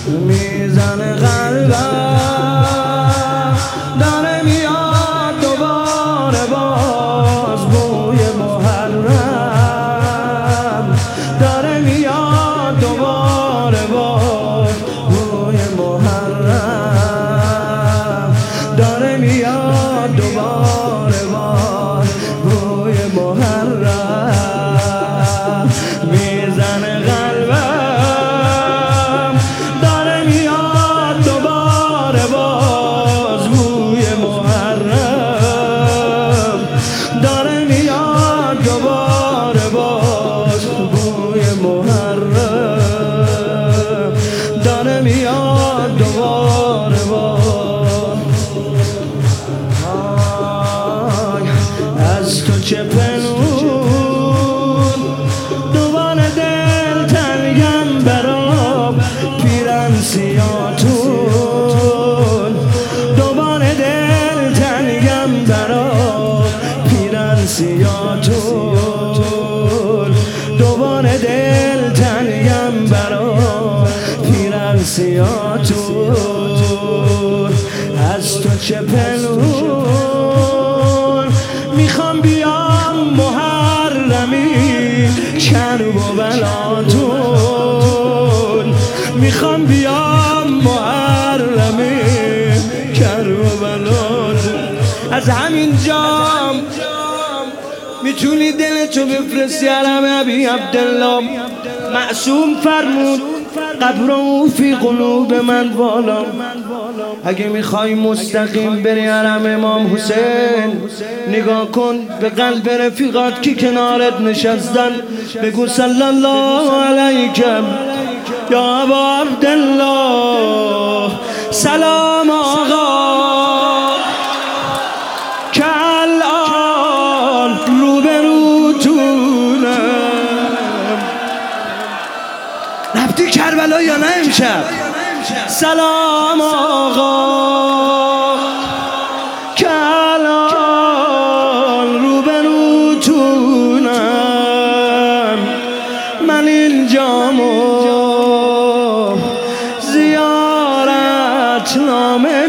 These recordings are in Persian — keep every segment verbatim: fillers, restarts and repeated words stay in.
میزنه قلبم، داره میاد دوباره باز بوی محرم، داره میاد دوباره باز بوی محرم، داره میاد دوباره باز بوی محرم. میزنه قلبم، داره میاد دوباره باز بوی محرم، داره میاد دوباره باز بوی محرم، داره میاد دوباره باز. آی از تو چه پنهون، دوباره دل تنگم برام پیرن سیاتون، دوباره دل تنگم برام پیرن سیاتون، دوباره دل تنگم برام پیرن سیاتون. از تو چه پنهون، میخوام بیام محرمی کرب و بلاتون، میخوام بیام محرمی کرب و بلاتون. از همین جام میتونی دلتو بفرستی حرم ابی عبدالله. معصوم فرمود قبره فی قلوب من والا. اگه میخوای مستقیم بری حرم امام حسین، نگاه کن به قلب رفیقات که کنارت نشستن، بگو صلی الله علیکم یا ابا عبدالله. سلام آقا که الان روبروتونم. رفتی کربلا یا نه امشب؟ سلام آقا که الان روبروتونم. من اینجامو زیارت نامه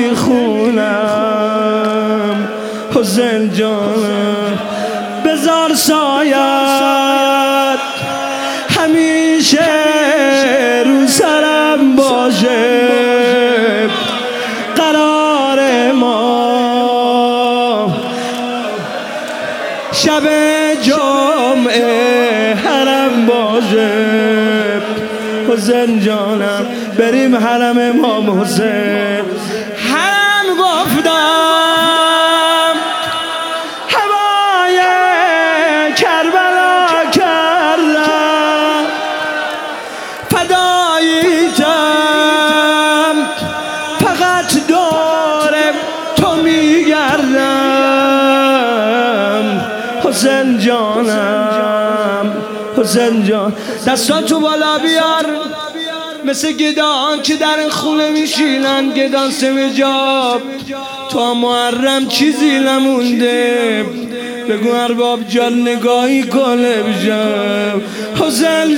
میخونم. حسین جانم بذار سایت همیشه رو سرم باشه. قرار ما شب جمعه حرم باشه. حسین جانم بریم حرم امام حسین. حرم گفتم هوای کربلا کردم، فداییتم فقط دور تو میگردم. حسین جانم، حسین جان دستاتو بالا بیار، مثل گداهان که در خونه میشینن، گدا سمجاب. تو محرم چیزی نمونده، بگو ارباب جان نگاهی کنه بجم. حسین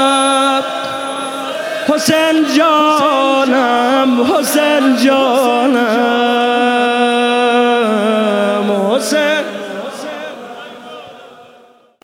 جانم، حسین جانم، حسین جانم.